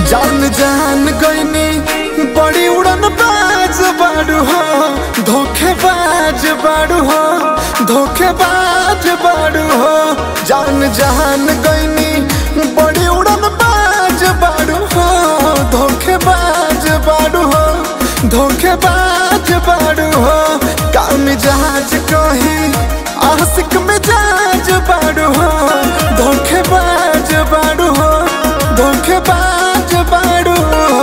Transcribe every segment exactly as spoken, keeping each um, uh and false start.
जान जान गईनी बड़ी उड़न बाज बाड़ू हो, धोखेबाज बाड़ू हो, धोखेबाज बाड़ू हो। जान जान गईनी बड़ी उड़न बाज बाड़ू हो, धोखेबाज बाड़ू हो, धोखेबाज बाड़ू हो। काम जहाज कहीं आशिक मिजाज बाड़ू हो, धोखेबाज बाड़ू हो, धोखेबाज बाड़ू हो।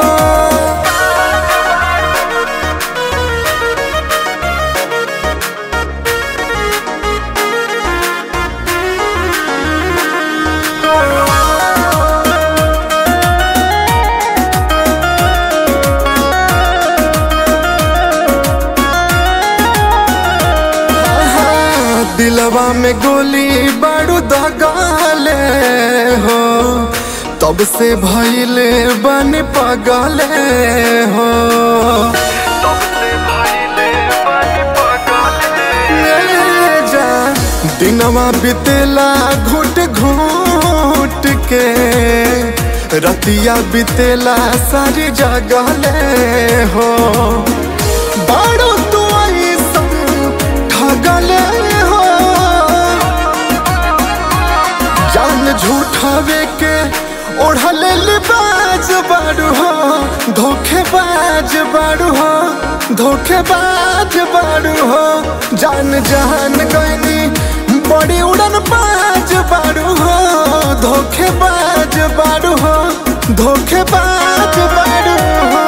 दिलवा में गोली बारू दगाले हो, तब से भइले बन पगले हो, तब से भइले बन पगले। जा दिनवा बितेला घुट घुट के, रतिया बितेला सारी जगले हो। बारू तू ऐसा ठगले हो, जान झूठावे के ओढ़ले लिबाज बाड़ू हो, धोखेबाज बाड़ू हो, धोखेबाज बाड़ू हो। जान जान गईनी बड़ी उड़न बाज बाड़ू हो, धोखेबाज बाड़ू हो, धोखेबाज बाड़ू हो।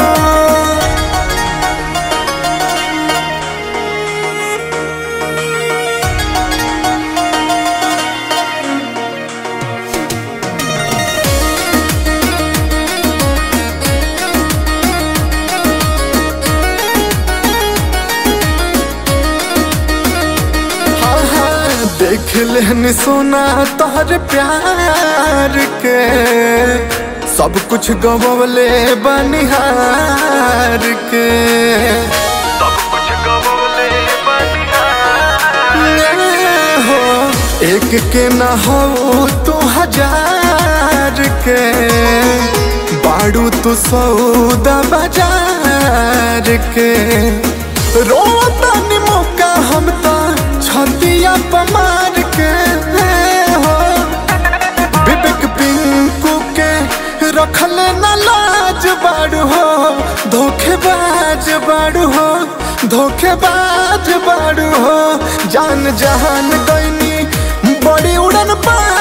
देख लेनी सोना तोहर प्यार के, सब कुछ गवले बनिहार के, सब कुछ गवले बनिहार हो। एक के न हो तू हजार के, बाड़ू तू सौदा बाजार के। रोता नि मौका हम तो छतिया पमार के हो, विवेक पिंकू के रखले न लाज बाड़ू हो, धोखेबाज बाड़ू हो, धोखेबाज बाड़ू हो। जान जहान गईनी बड़ी उड़न बाज